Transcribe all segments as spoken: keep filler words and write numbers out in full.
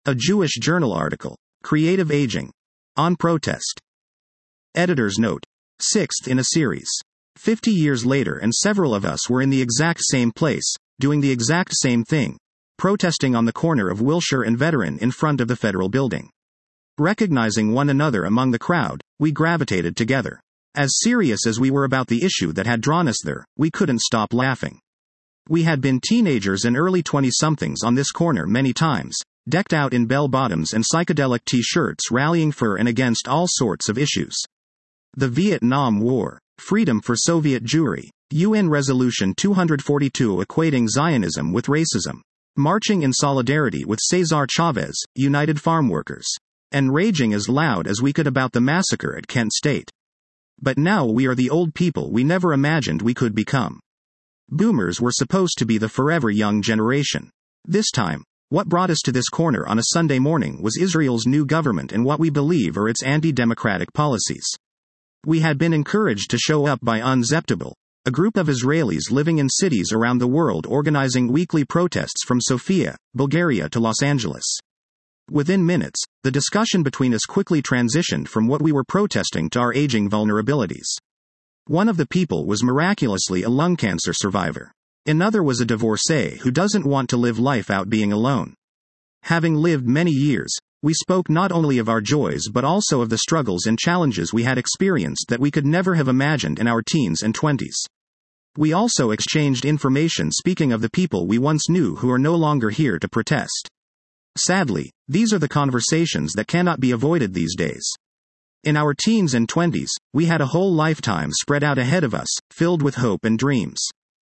A Jewish Journal article. Creative Aging. On protest. Editor's note. Sixth in a series. Fifty years later, and several of us were in the exact same place, doing the exact same thing, protesting on the corner of Wilshire and Veteran in front of the federal building. Recognizing one another among the crowd, we gravitated together. As serious as we were about the issue that had drawn us there, we couldn't stop laughing. We had been teenagers and early twenty-somethings on this corner many times, decked out in bell-bottoms and psychedelic t-shirts, rallying for and against all sorts of issues. The Vietnam War, freedom for Soviet Jewry, U N Resolution two forty-two equating Zionism with racism, marching in solidarity with Cesar Chavez, United Farm Workers, and raging as loud as we could about the massacre at Kent State. But now we are the old people we never imagined we could become. Boomers were supposed to be the forever young generation. This time, what brought us to this corner on a Sunday morning was Israel's new government and what we believe are its anti-democratic policies. We had been encouraged to show up by Unzeptable, a group of Israelis living in cities around the world organizing weekly protests from Sofia, Bulgaria to Los Angeles. Within minutes, the discussion between us quickly transitioned from what we were protesting to our aging vulnerabilities. One of the people was miraculously a lung cancer survivor. Another was a divorcee who doesn't want to live life out being alone. Having lived many years, we spoke not only of our joys but also of the struggles and challenges we had experienced that we could never have imagined in our teens and twenties. We also exchanged information speaking of the people we once knew who are no longer here to protest. Sadly, these are the conversations that cannot be avoided these days. In our teens and twenties, we had a whole lifetime spread out ahead of us, filled with hope and dreams.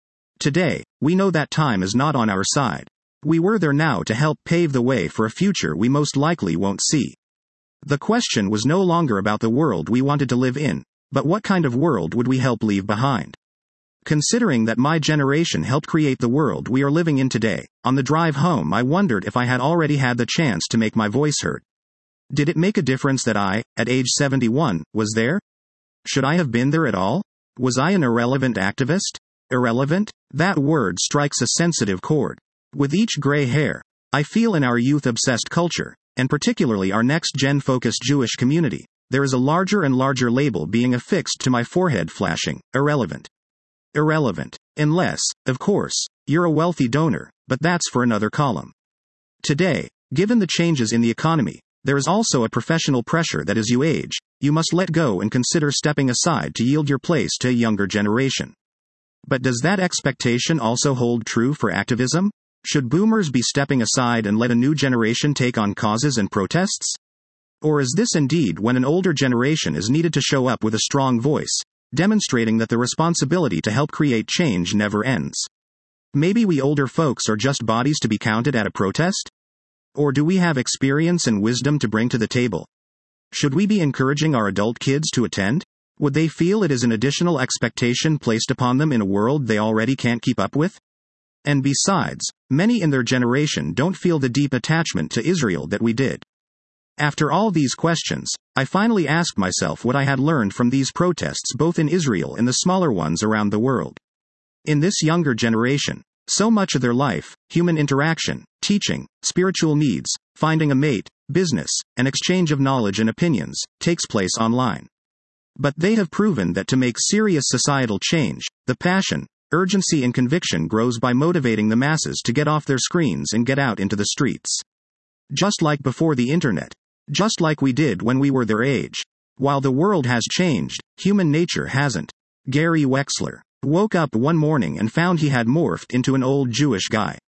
Today, we know that time is not on our side. We were there now to help pave the way for a future we most likely won't see. The question was no longer about the world we wanted to live in, but what kind of world would we help leave behind? Considering that my generation helped create the world we are living in today, on the drive home I wondered if I had already had the chance to make my voice heard. Did it make a difference that I, at age seventy-one, was there? Should I have been there at all? Was I an irrelevant activist? Irrelevant? That word strikes a sensitive chord. With each gray hair, I feel in our youth-obsessed culture, and particularly our next-gen-focused Jewish community, there is a larger and larger label being affixed to my forehead flashing, irrelevant. Irrelevant. Unless, of course, you're a wealthy donor, but that's for another column. Today, given the changes in the economy, there is also a professional pressure that as you age, you must let go and consider stepping aside to yield your place to a younger generation. But does that expectation also hold true for activism? Should boomers be stepping aside and let a new generation take on causes and protests? Or is this indeed when an older generation is needed to show up with a strong voice, demonstrating that the responsibility to help create change never ends? Maybe we older folks are just bodies to be counted at a protest? Or do we have experience and wisdom to bring to the table? Should we be encouraging our adult kids to attend? Would they feel it is an additional expectation placed upon them in a world they already can't keep up with? And besides, many in their generation don't feel the deep attachment to Israel that we did. After all these questions, I finally asked myself what I had learned from these protests both in Israel and the smaller ones around the world. In this younger generation, so much of their life, human interaction, teaching, spiritual needs, finding a mate, business, and exchange of knowledge and opinions, takes place online. But they have proven that to make serious societal change, the passion, urgency and conviction grows by motivating the masses to get off their screens and get out into the streets. Just like before the internet. Just like we did when we were their age. While the world has changed, human nature hasn't. Gary Wexler woke up one morning and found he had morphed into an old Jewish guy.